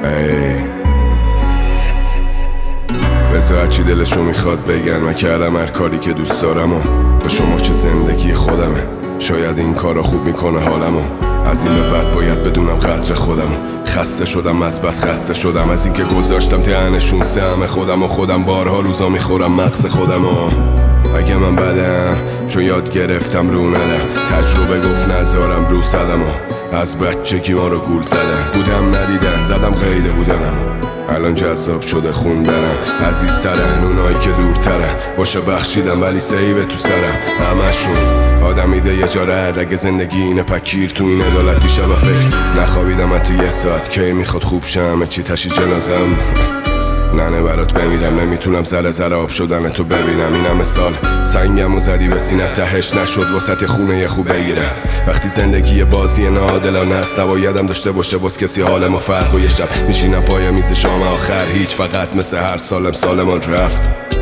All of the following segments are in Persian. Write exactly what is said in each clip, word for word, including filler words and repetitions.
ای بذار هرچی دلشو میخواد بگن، من کردم هر کاری که دوست دارم و به شما چه زندگی خودمه. شاید این کارا خوب میکنه حالمو، از این به بعد باید بدونم قدر خودمو. خسته شدم از بس خسته شدم از این که گذاشتم تهنشون سهم خودم و خودم بارها روزا میخورم مغز خودمو. اگه من بدم چون یاد گرفتم رو ندم، تجربه گفت نذارم رو صدم و از بچگی ما رو گول زدن. بودم ندیدن زدم غیده بودنم، الان جذاب شده خوندنم. عزیزترن اونایی که دورترن، باشه بخشیدم ولی سیبه تو سرم. همشون آدم میده یه جا رد، اگه زندگی اینه پکیر تو این عدالتی شب فکر نخوابیدم من تو یه ساعت. کی میخواد خوب شم چی تشی جنازم، ننه برات بمیرم. نمیتونم ذره ذره آب شدن تو ببینم. اینم مثال سنگم و زدی به سینه تهش نشد واسط خونه یه خوب بگیرم. وقتی زندگی بازی ناعادلانه است نبایدم داشته باشه باز کسی حالمو فرق و یه شب میشینم پای میز شام آخر هیچ، فقط مثل هر سالم سالمان رفت.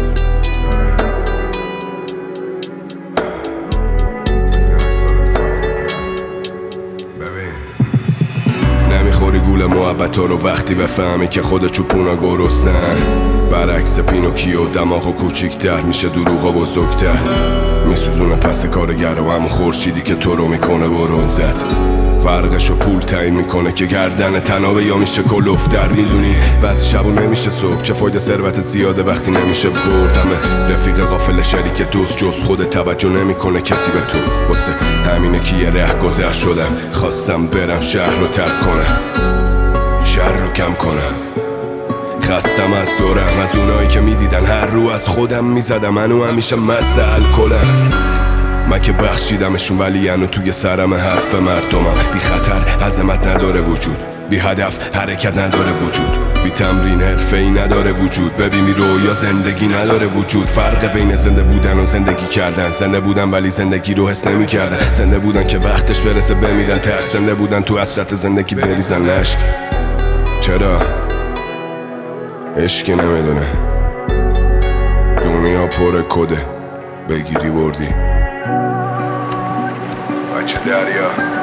نمیخوری گول محبت رو وقتی بفهمی که خود چوپونا گرستن. برعکس پینوکیو دماغو کوچیک‌تر میشه، دروغا بزرگتر میسوزونه پس کارگر و همون خورشیدی که تو رو میکنه برونزت. فرقشو پول تعیین میکنه که گردن تنابه یا میشه کلوفتر. میدونی بعضی شبو نمیشه صبح، چه فایده ثروت زیاده وقتی نمیشه برد. همه رفیق غافل شریک دوست جز خود توجه نمیکنه کسی به تو. واسه همینه که یه ره گذر شدم، خواستم برم شهر رو ترک کنم، شهر رو کم کنم. خستم از دورم از اونایی که میدیدن هر رو از خودم میزدم. منو همیشه مست الکلم، من که بخشیدمشون ولی انو توی سرم حرف مردمم. بی خطر عظمت نداره وجود، بی هدف حرکت نداره وجود، بی تمرین حرفه‌ای نداره وجود. ببینی رویا زندگی نداره وجود. فرق بین زنده بودن و زندگی کردن، زنده بودن ولی زندگی رو حس نمی کردن. زنده بودن که وقتش برسه بمیرن ترس، زنده بودن تو حسرت زندگی بریزن اشک. چرا؟ عشقی نمیدونه دنیا پر کده، بگیری بردی بچه دریا.